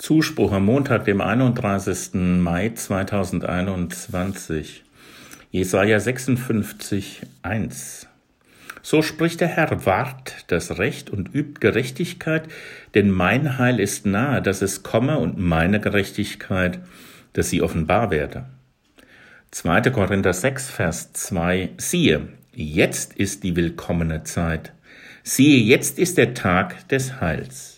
Zuspruch am Montag, dem 31. Mai 2021. Jesaja 56, 1. So spricht der Herr, wahrt das Recht und übt Gerechtigkeit, denn mein Heil ist nahe, dass es komme und meine Gerechtigkeit, dass sie offenbar werde. 2. Korinther 6, Vers 2. Siehe, jetzt ist die willkommene Zeit. Siehe, jetzt ist der Tag des Heils.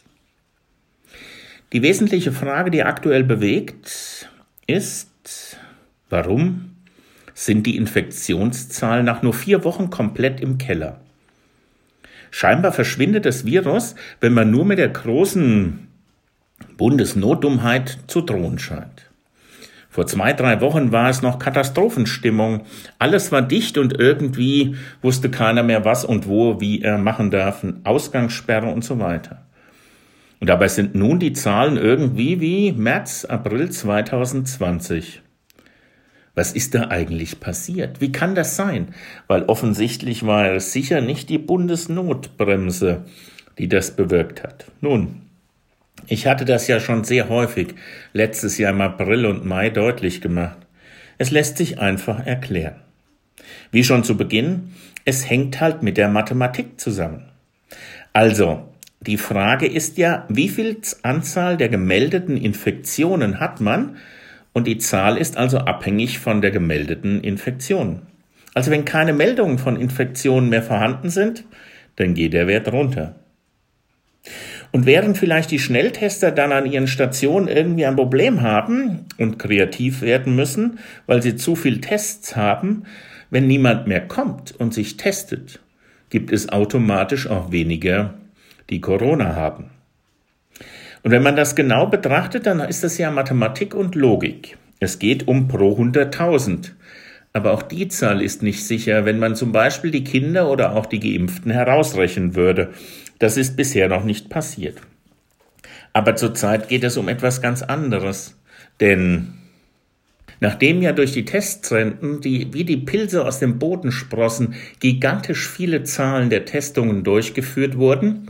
Die wesentliche Frage, die aktuell bewegt, ist, warum sind die Infektionszahlen nach nur 4 Wochen komplett im Keller? Scheinbar verschwindet das Virus, wenn man nur mit der großen Bundesnotdummheit zu drohen scheint. Vor 2-3 Wochen war es noch Katastrophenstimmung. Alles war dicht und irgendwie wusste keiner mehr, was und wo, wie er machen darf, Ausgangssperre und so weiter. Und dabei sind nun die Zahlen irgendwie wie März, April 2020. Was ist da eigentlich passiert? Wie kann das sein? Weil offensichtlich war es sicher nicht die Bundesnotbremse, die das bewirkt hat. Nun, ich hatte das ja schon sehr häufig letztes Jahr im April und Mai deutlich gemacht. Es lässt sich einfach erklären. Wie schon zu Beginn, es hängt halt mit der Mathematik zusammen. Also, die Frage ist ja, wie viel Anzahl der gemeldeten Infektionen hat man? Und die Zahl ist also abhängig von der gemeldeten Infektion. Also wenn keine Meldungen von Infektionen mehr vorhanden sind, dann geht der Wert runter. Und während vielleicht die Schnelltester dann an ihren Stationen irgendwie ein Problem haben und kreativ werden müssen, weil sie zu viel Tests haben, wenn niemand mehr kommt und sich testet, gibt es automatisch auch weniger, die Corona haben. Und wenn man das genau betrachtet, dann ist das ja Mathematik und Logik. Es geht um pro 100.000. Aber auch die Zahl ist nicht sicher, wenn man zum Beispiel die Kinder oder auch die Geimpften herausrechnen würde. Das ist bisher noch nicht passiert. Aber zurzeit geht es um etwas ganz anderes. Denn nachdem ja durch die Testzentren, wie die Pilze aus dem Boden sprossen, gigantisch viele Zahlen der Testungen durchgeführt wurden,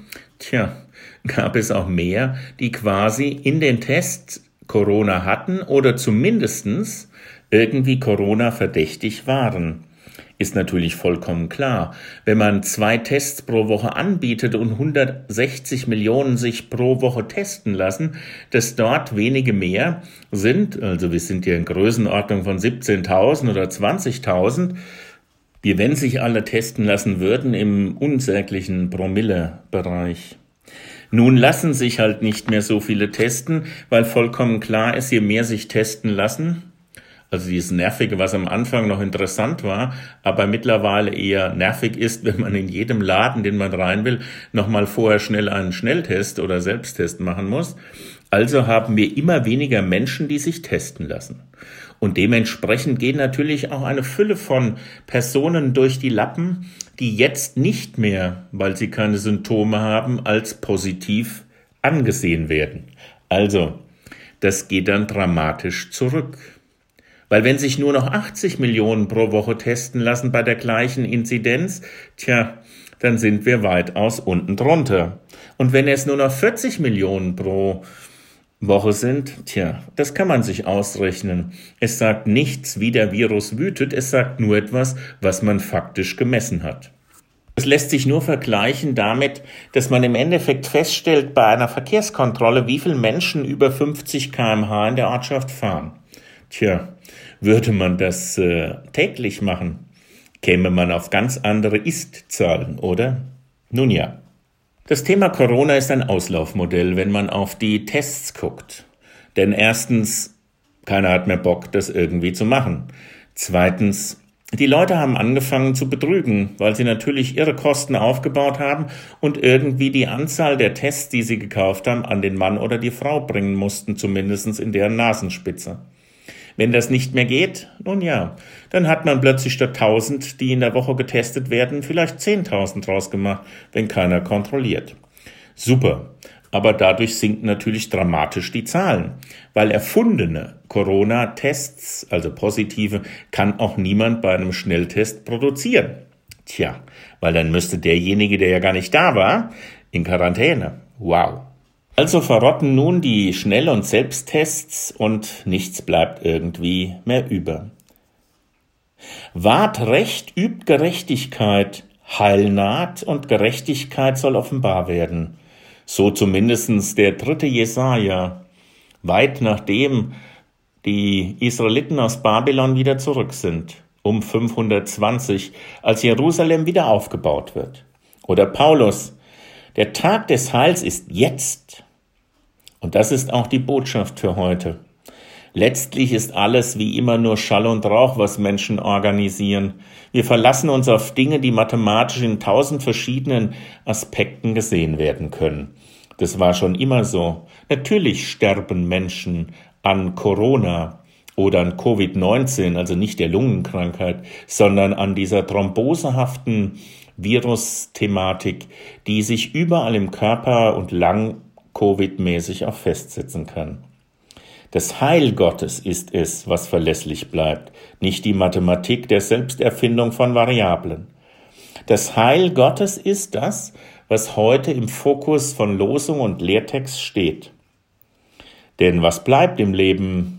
gab es auch mehr, die quasi in den Tests Corona hatten oder zumindest irgendwie Corona verdächtig waren. Ist natürlich vollkommen klar. Wenn man 2 Tests pro Woche anbietet und 160 Millionen sich pro Woche testen lassen, dass dort wenige mehr sind, also wir sind ja in Größenordnung von 17.000 oder 20.000, wie wenn sich alle testen lassen würden im unsäglichen Promille-Bereich. Nun lassen sich halt nicht mehr so viele testen, weil vollkommen klar ist, je mehr sich testen lassen, also dieses Nervige, was am Anfang noch interessant war, aber mittlerweile eher nervig ist, wenn man in jedem Laden, den man rein will, nochmal vorher schnell einen Schnelltest oder Selbsttest machen muss. Also haben wir immer weniger Menschen, die sich testen lassen. Und dementsprechend gehen natürlich auch eine Fülle von Personen durch die Lappen, die jetzt nicht mehr, weil sie keine Symptome haben, als positiv angesehen werden. Also, das geht dann dramatisch zurück. Weil wenn sich nur noch 80 Millionen pro Woche testen lassen bei der gleichen Inzidenz, dann sind wir weitaus unten drunter. Und wenn es nur noch 40 Millionen pro Woche sind, das kann man sich ausrechnen. Es sagt nichts, wie der Virus wütet, es sagt nur etwas, was man faktisch gemessen hat. Es lässt sich nur vergleichen damit, dass man im Endeffekt feststellt bei einer Verkehrskontrolle, wie viele Menschen über 50 km/h in der Ortschaft fahren. Würde man das täglich machen, käme man auf ganz andere Ist-Zahlen, oder? Nun ja. Das Thema Corona ist ein Auslaufmodell, wenn man auf die Tests guckt. Denn erstens, keiner hat mehr Bock, das irgendwie zu machen. Zweitens, die Leute haben angefangen zu betrügen, weil sie natürlich ihre Kosten aufgebaut haben und irgendwie die Anzahl der Tests, die sie gekauft haben, an den Mann oder die Frau bringen mussten, zumindest in deren Nasenspitze. Wenn das nicht mehr geht, nun ja, dann hat man plötzlich statt 1.000, die in der Woche getestet werden, vielleicht 10.000 draus gemacht, wenn keiner kontrolliert. Super, aber dadurch sinken natürlich dramatisch die Zahlen, weil erfundene Corona-Tests, also positive, kann auch niemand bei einem Schnelltest produzieren. Weil dann müsste derjenige, der ja gar nicht da war, in Quarantäne. Wow. Also verrotten nun die Schnell- und Selbsttests und nichts bleibt irgendwie mehr über. Wahrt Recht, übt Gerechtigkeit, Heil naht und Gerechtigkeit soll offenbar werden. So zumindest der 3. Jesaja, weit nachdem die Israeliten aus Babylon wieder zurück sind, um 520, als Jerusalem wieder aufgebaut wird. Oder Paulus, der Tag des Heils ist jetzt. Und das ist auch die Botschaft für heute. Letztlich ist alles wie immer nur Schall und Rauch, was Menschen organisieren. Wir verlassen uns auf Dinge, die mathematisch in 1000 verschiedenen Aspekten gesehen werden können. Das war schon immer so. Natürlich sterben Menschen an Corona oder an Covid-19, also nicht der Lungenkrankheit, sondern an dieser thrombosehaften Virus-Thematik, die sich überall im Körper und lang Covid-mäßig auch festsetzen kann. Das Heil Gottes ist es, was verlässlich bleibt, nicht die Mathematik der Selbsterfindung von Variablen. Das Heil Gottes ist das, was heute im Fokus von Losung und Lehrtext steht. Denn was bleibt im Leben?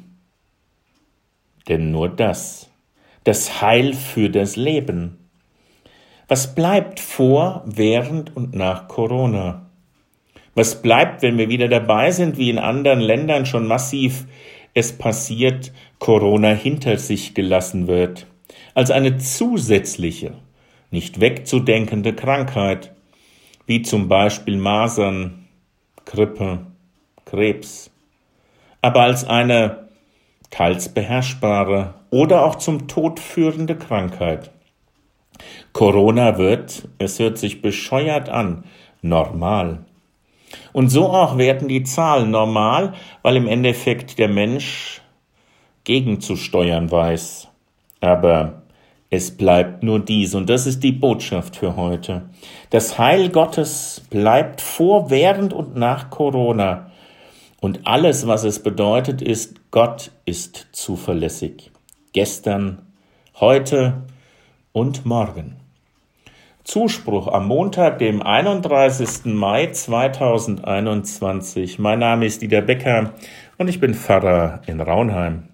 Denn nur das Heil für das Leben. Was bleibt vor, während und nach Corona? Was bleibt, wenn wir wieder dabei sind, wie in anderen Ländern schon massiv es passiert, Corona hinter sich gelassen wird, als eine zusätzliche, nicht wegzudenkende Krankheit, wie zum Beispiel Masern, Grippe, Krebs, aber als eine teils beherrschbare oder auch zum Tod führende Krankheit. Corona wird, es hört sich bescheuert an, normal. Und so auch werden die Zahlen normal, weil im Endeffekt der Mensch gegenzusteuern weiß. Aber es bleibt nur dies, und das ist die Botschaft für heute. Das Heil Gottes bleibt vor, während und nach Corona. Und alles, was es bedeutet, ist, Gott ist zuverlässig. Gestern, heute und morgen. Zuspruch am Montag, dem 31. Mai 2021. Mein Name ist Dieter Becker und ich bin Pfarrer in Raunheim.